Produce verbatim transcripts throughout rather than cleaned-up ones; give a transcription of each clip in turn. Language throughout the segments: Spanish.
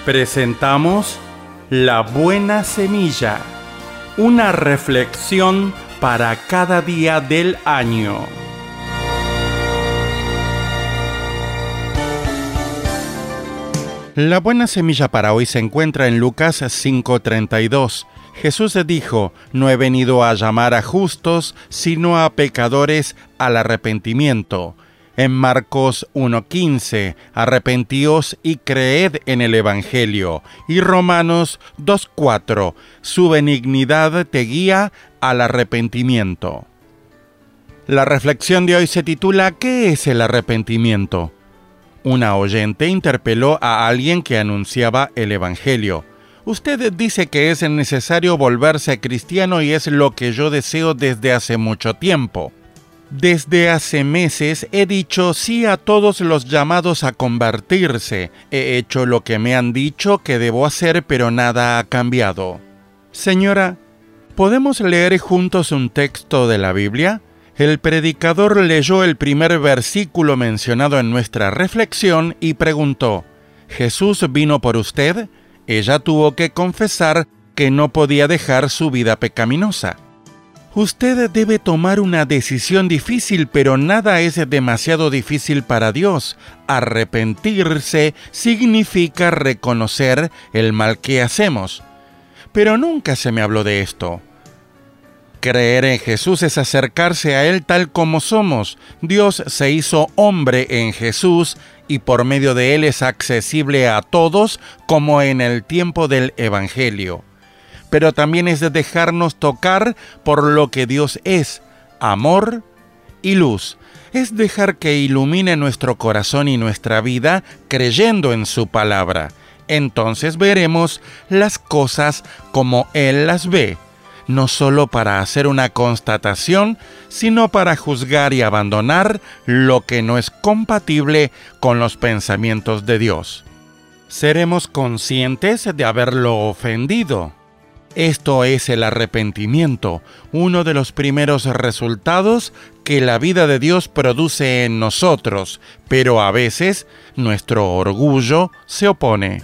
Presentamos La Buena Semilla, una reflexión para cada día del año. La buena semilla para hoy se encuentra en Lucas cinco treinta y dos. Jesús dijo: «No he venido a llamar a justos, sino a pecadores al arrepentimiento». En Marcos uno quince, arrepentíos y creed en el Evangelio. Y Romanos dos cuatro, su benignidad te guía al arrepentimiento. La reflexión de hoy se titula ¿Qué es el arrepentimiento? Una oyente interpeló a alguien que anunciaba el Evangelio. Usted dice que es necesario volverse cristiano y es lo que yo deseo desde hace mucho tiempo. Desde hace meses he dicho sí a todos los llamados a convertirse. He hecho lo que me han dicho que debo hacer, pero nada ha cambiado. Señora, ¿podemos leer juntos un texto de la Biblia? El predicador leyó el primer versículo mencionado en nuestra reflexión y preguntó: ¿Jesús vino por usted? Ella tuvo que confesar que no podía dejar su vida pecaminosa. Usted debe tomar una decisión difícil, pero nada es demasiado difícil para Dios. Arrepentirse significa reconocer el mal que hacemos. Pero nunca se me habló de esto. Creer en Jesús es acercarse a Él tal como somos. Dios se hizo hombre en Jesús y por medio de Él es accesible a todos como en el tiempo del Evangelio. Pero también es de dejarnos tocar por lo que Dios es, amor y luz. Es dejar que ilumine nuestro corazón y nuestra vida creyendo en su palabra. Entonces veremos las cosas como Él las ve, no solo para hacer una constatación, sino para juzgar y abandonar lo que no es compatible con los pensamientos de Dios. Seremos conscientes de haberlo ofendido. Esto es el arrepentimiento, uno de los primeros resultados que la vida de Dios produce en nosotros, pero a veces nuestro orgullo se opone.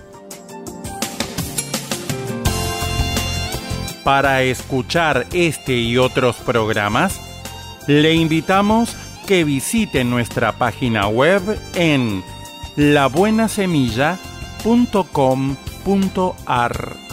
Para escuchar este y otros programas, le invitamos que visite nuestra página web en la buena semilla punto com punto a r.